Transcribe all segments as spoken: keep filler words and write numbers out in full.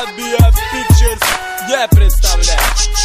Columbia Pictures не представляет.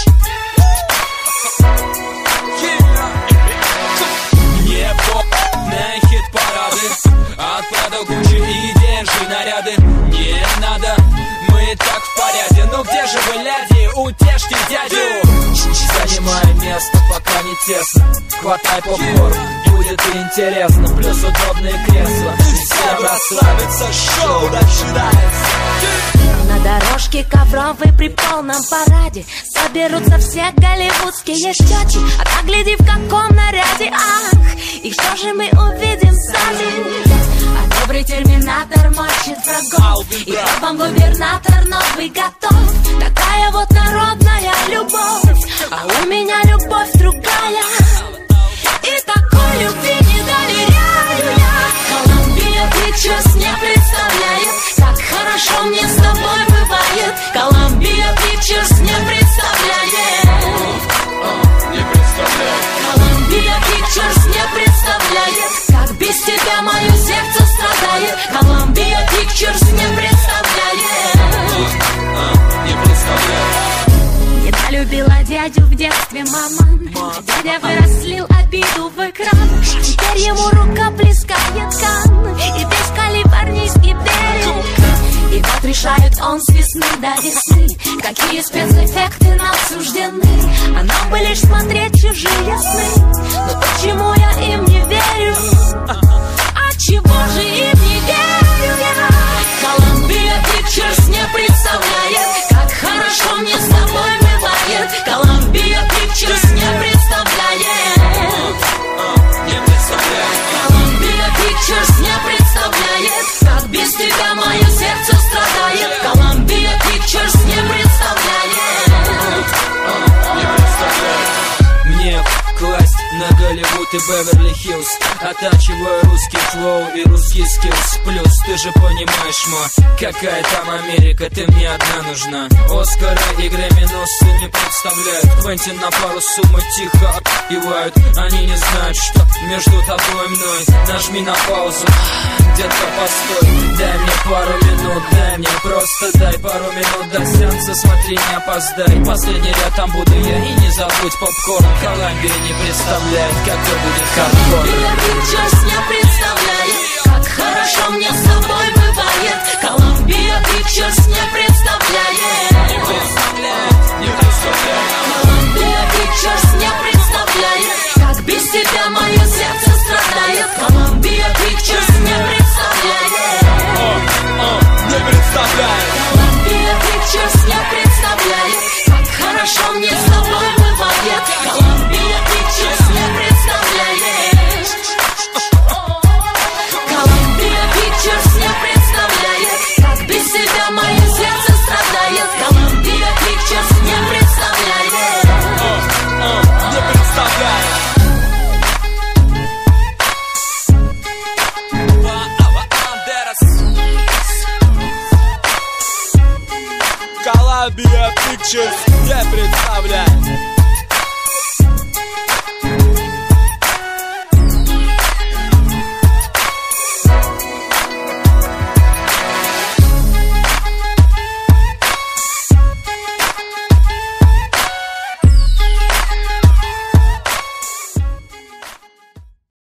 Мне поп на хит-парады, отправил кучу идей, держи наряды. Не надо, мы и так в порядке. Ну где же вы, ляди, утешьте дядю. Занимай место, пока не тесно. Хватай попкорн, будет интересно. Плюс удобные кресла. Всем расслабиться, шоу начинается. На дорожке ковровой при полном параде соберутся все голливудские щеки. А так гляди, в каком наряде, ах. И что же мы увидим сами? А добрый терминатор мочит врагов, и вам губернатор новый готов. Такая вот народная любовь, а у меня любовь другая. И такой любви не доверяю я. Columbia Pictures не представляет, как хорошо мне с тобой бывает. Columbia Pictures не представляет. Не представляет. Columbia Pictures не представляет, как без тебя мое сердце страдает. Columbia Pictures не представляет. Не представляет. Недолюбила дядю в детстве мама. Дядя вырос, слил обиду в экран. Теперь ему рука плескает кан. И весь калифорнийский берег. И вот решает он с весны до весны, какие спецэффекты нам суждены. А нам бы лишь смотреть чужие сны. Но почему я им не верю? А чего же им не верю я? Columbia Pictures не представляет, как хорошо мне с тобой бывает. Columbia Pictures не представляет. Не представляет. Columbia Pictures не представляет, как без тебя мое сердце страдает. Columbia Pictures не представляет. Не представляет. Мне класть на Голливуд и Беверли-Хиллз, оттачиваю русский флоу и русский скиллс. Плюс ты же понимаешь, ма, какая там Америка, ты мне одна нужна. Оскара и Грэмми носы не представляют. Квентин на пару суммы тихо отпевают. Они не знают, что между тобой и мной. Нажми на паузу, детка, постой. Дай мне пару минут, дай мне, просто дай пару минут до сеанса, смотри, не опоздай. Последний ряд, там буду я, и не забудь попкорн. Columbia не представляет, какой будет хардкор. Columbia Pictures не представляет, как хорошо мне с тобой бывает. Columbia Pictures не представляет. Не представляет, не представляет. Columbia Pictures не представляет, как без тебя мое сердце страдает. Columbia Pictures не представляет. Не представляет. Columbia Pictures не представляет, как хорошо мне с тобой бывает. Columbia Pictures не представляет. Columbia Pictures не представляет, как без тебя мое сердце страдает. Columbia Pictures не представляет. Не представляет. Columbia Pictures не представляет.